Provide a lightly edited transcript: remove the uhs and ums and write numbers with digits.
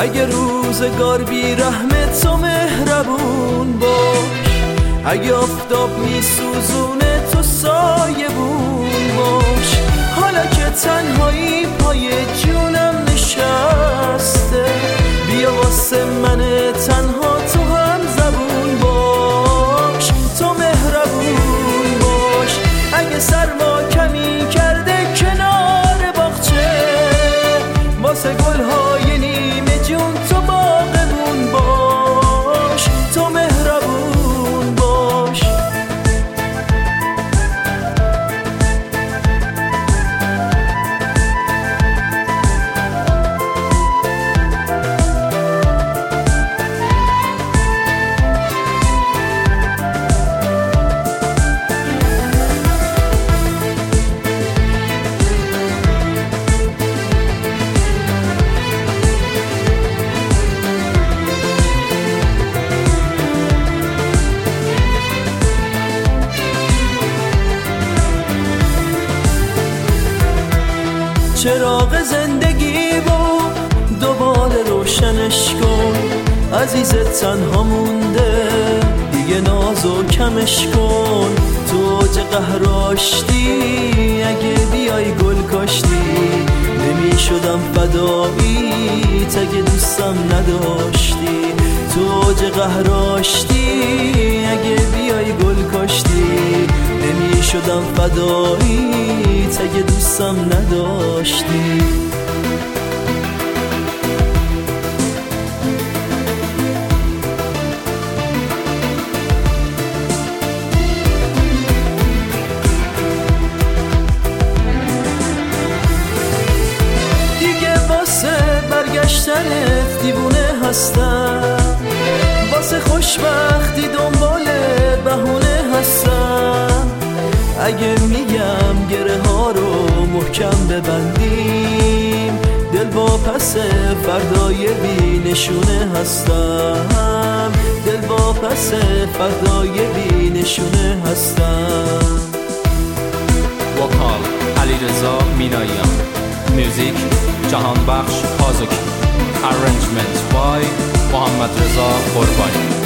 اگه روزگار بی رحمت و مهربون باش، اگه آفتاب میسوزونه تو سایبون باش. حالا که تنهایی پای جونم نشسته، بیا واسه من تنها تو هم زبون باش. تو مهربون باش، اگه سرما کمی کرده کنار باغچه، واسه گلهای نیمه جون تو باغبون باش. تو مهربون باش. چراغ زندگی بود دوباره روشنش کن، عزیزت تنها مونده دیگه نازو کمش کن. تو اوج قهراشتی اگه بیای گل کاشتی، نمی شدم فدایی اگه دوستم نداشتی. تو اوج قهراشتی اگه بیای گل کاشتی، نمی شدم فدایی اگه دوستم نداشتی. دیگه واسه برگشتنت دیوونه هستم، واسه خوشبختی دنبال بهونه هستم. اگه میگم گره ها رو محکم ببندیم، دل با پس فردای بی نشونه هستم. دل با پس فردای بی نشونه هستم. وکال علیرضا میناییان، موزیک جهانبخش پازوکی، arrangement by محمد رضا قربانی.